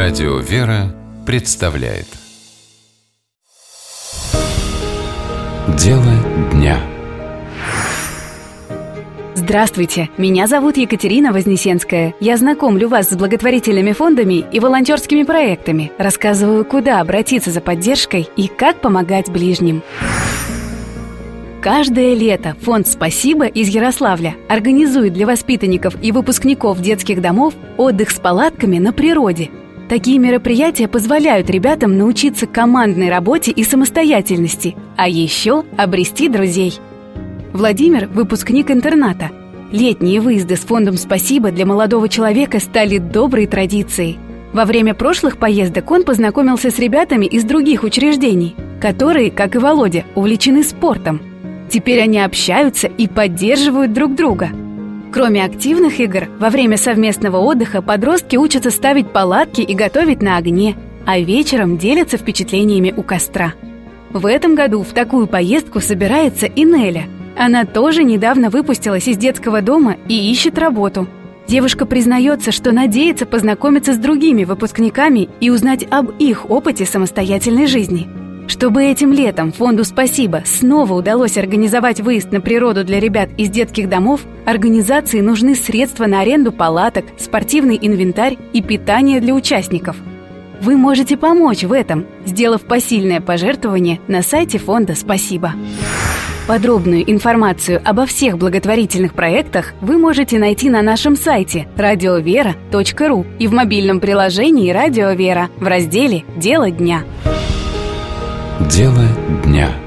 Радио «Вера» представляет Дело дня. Здравствуйте, меня зовут Екатерина Вознесенская. Я знакомлю вас с благотворительными фондами и волонтерскими проектами, рассказываю, куда обратиться за поддержкой и как помогать ближним. Каждое лето фонд «Спасибо» из Ярославля организует для воспитанников и выпускников детских домов отдых с палатками на природе. Такие мероприятия позволяют ребятам научиться командной работе и самостоятельности, а еще обрести друзей. Владимир – выпускник интерната. Летние выезды с фондом «Спасибо» для молодого человека стали доброй традицией. Во время прошлых поездок он познакомился с ребятами из других учреждений, которые, как и Володя, увлечены спортом. Теперь они общаются и поддерживают друг друга. Кроме активных игр, во время совместного отдыха подростки учатся ставить палатки и готовить на огне, а вечером делятся впечатлениями у костра. В этом году в такую поездку собирается и Неля. Она тоже недавно выпустилась из детского дома и ищет работу. Девушка признается, что надеется познакомиться с другими выпускниками и узнать об их опыте самостоятельной жизни. Чтобы этим летом фонду «Спасибо» снова удалось организовать выезд на природу для ребят из детских домов, организации нужны средства на аренду палаток, спортивный инвентарь и питание для участников. Вы можете помочь в этом, сделав посильное пожертвование на сайте фонда «Спасибо». Подробную информацию обо всех благотворительных проектах вы можете найти на нашем сайте radiovera.ru и в мобильном приложении «Радио Вера» в разделе «Дело дня». Дело дня.